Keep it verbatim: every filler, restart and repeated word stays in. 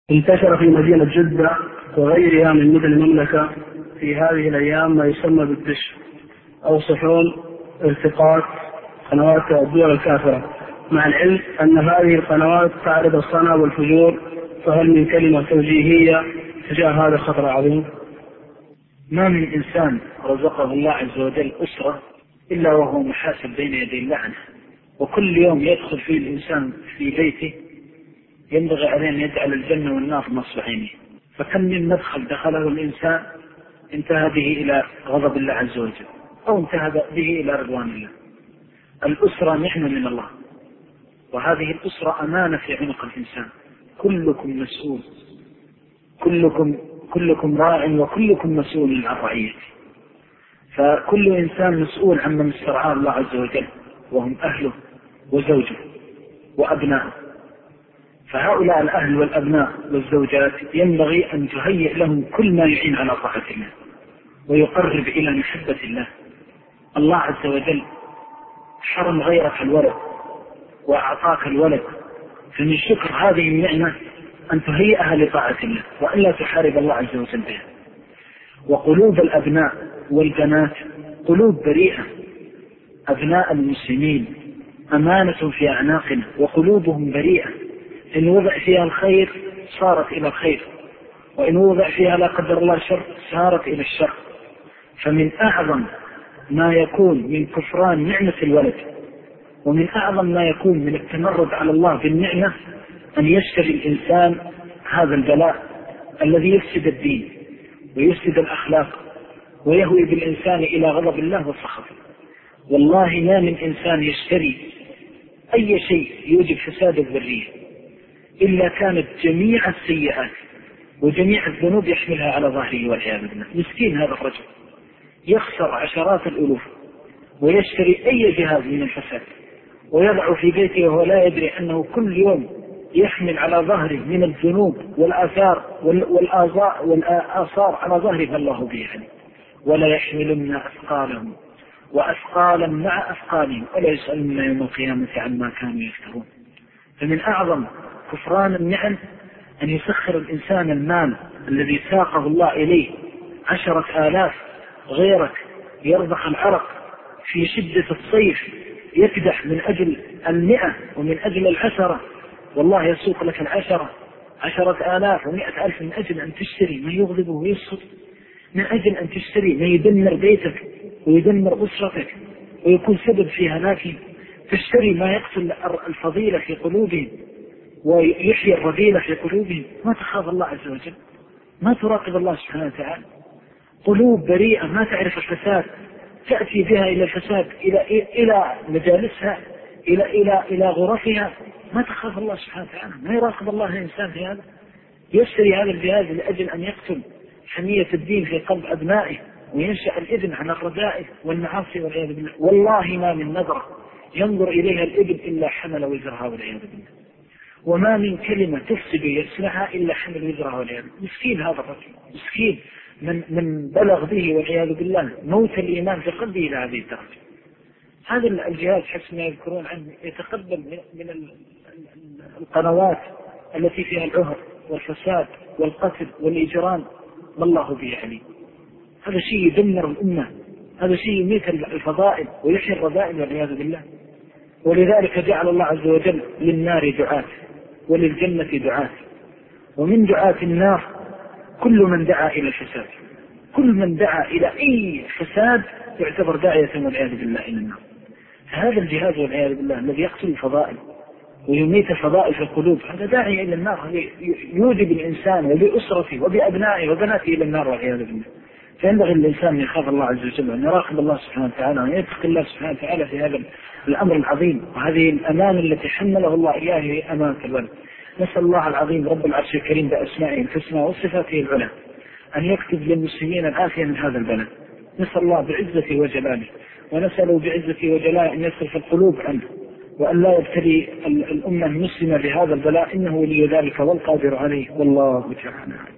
انتشر في مدينة جدة وغيرها من مدن المملكة في هذه الأيام ما يسمى بالدش أو صحون التقاط قنوات الدول الكافرة، مع العلم أن هذه القنوات تعرض الصنع والفجور، فهل من كلمة توجيهية تجاه هذا الخطر العظيم؟ ما من إنسان رزقه الله عز وجل أسرة إلا وهو محاسب بين يدي الله عنه، وكل يوم يدخل فيه الإنسان في بيته ينبغي عليه أن يجعل الجنة والنار نصب عينه. فكم من مدخل دخله الإنسان انتهى به إلى غضب الله عز وجل أو انتهى به إلى رضوان الله. الأسرة نعمة من الله، وهذه الأسرة أمانة في عنق الإنسان. كلكم مسؤول، كلكم كلكم راع وكلكم مسؤول عن رعيته. فكل إنسان مسؤول عمن استرعاه الله عز وجل، وهم أهله وزوجه وأبنائه. فهؤلاء الأهل والأبناء والزوجات ينبغي أن تهيئ لهم كل ما يعين على طاعة الله ويقرب إلى محبة الله. الله عز وجل حرم غيرك الولد وأعطاك الولد، فمن شكر هذه النعمة أن تهيئها لطاعة الله وألا تحارب الله عز وجل بها. وقلوب الأبناء والبنات قلوب بريئة. أبناء المسلمين أمانة في أعناقنا وقلوبهم بريئة، إن وضع فيها الخير صارت إلى الخير، وإن وضع فيها لا قدر الله شر صارت إلى الشر. فمن أعظم ما يكون من كفران نعمة الولد، ومن أعظم ما يكون من التمرد على الله بالنعمة، أن يشتري الإنسان هذا البلاء الذي يفسد الدين ويفسد الأخلاق ويهوي بالإنسان إلى غضب الله وسخطه. والله ما من إنسان يشتري أي شيء يوجب فساد الذرية إلا كانت جميع السيئات وجميع الذنوب يحملها على ظهره والعياذ بالله. مسكين هذا الرجل يخسر عشرات الألوف ويشتري أي جهاز من الفساد ويضع في بيته وهو لا يدري أنه كل يوم يحمل على ظهره من الذنوب والآثار والآثار والآثار على ظهره الله به عليه. ولا يحملن أثقالهم وأثقالا مع أثقالهم ولا يسألون يوم القيامة عما كانوا يفترون. فمن أعظم كفران النعم أن يسخر الإنسان المال الذي ساقه الله إليه عشرة آلاف، غيرك يرضخ العرق في شدة الصيف يكدح من أجل المئة ومن أجل العشرة، والله يسوق لك العشرة عشرة آلاف ومئة ألف من أجل أن تشتري ما يغضبه ويسخط، من أجل أن تشتري ما يدمر بيتك ويدمر أسرتك ويكون سبب في هلاكهم. تشتري ما يقتل الفضيلة في قلوبهم ويحيي الرذيلة في قلوبهم. ما تخاف الله عز وجل، ما تراقب الله سبحانه وتعالى. قلوب بريئة ما تعرف الفساد تأتي بها إلى الفساد، إلى إلى مجالسها، إلى إلى إلى غرفها. ما تخاف الله سبحانه وتعالى، ما يراقب الله الإنسان في هذا. يشتري هذا الجهاز لأجل أن يقتل حمية الدين في قلب أبنائه وينشأ الابن عن الرذائل والمعاصي والعياذ بالله. والله ما من نظرة ينظر إليها الابن إلا حمل وزرها والعياذ بالله، وما من كلمة تفسد يسمعها إلا حمل وزرها والعياذ بالله. مسكين هذا الرجل، مسكين من من بلغ به والعياذ بالله موت الإيمان في قلبه إلى هذه الدرجة. هذا الجهاز حسب ما يذكرون عنه يتقبل من القنوات التي فيها العهر والفساد والقتل والإجرام، ما الله به عليم. هذا شيء يدمر الأمة، هذا شيء يميت الفضائل ويحيي الرذائل والعياذ بالله. ولذلك جعل الله عز وجل للنار دعاة وللجنة دعاة، ومن دعاة النار كل من دعا إلى الفساد. كل من دعا إلى أي فساد يعتبر داعية والعياذ بالله إلى النار. هذا الجهاز والعياذ بالله الذي يقتل الفضائل ويميت الفضائل في القلوب هذا داعي إلى النار، يوجب الإنسان وبأسرته وبأبنائه وبناته إلى النار والعياذ بالله. فينبغي الإنسان أن يخاف الله عز وجل وأن يراقب الله سبحانه وتعالى وأن يتقي الله سبحانه وتعالى في هذا الأمر العظيم وهذه الأمانة التي حمله الله إياه هي أمانة الولد. نسأل الله العظيم رب العرش الكريم بأسمائه الحسنى وصفاته العلى أن يكتب للمسلمين العافية من هذا البلد. نسأل الله بعزته وجلاله ونسأله بعزته وجلاله أن يصرف القلوب عنه وأن لا يبتلي الأمة المسلمة بهذا البلاء، إنه ولي ذلك والقادر عليه، والله تعالى.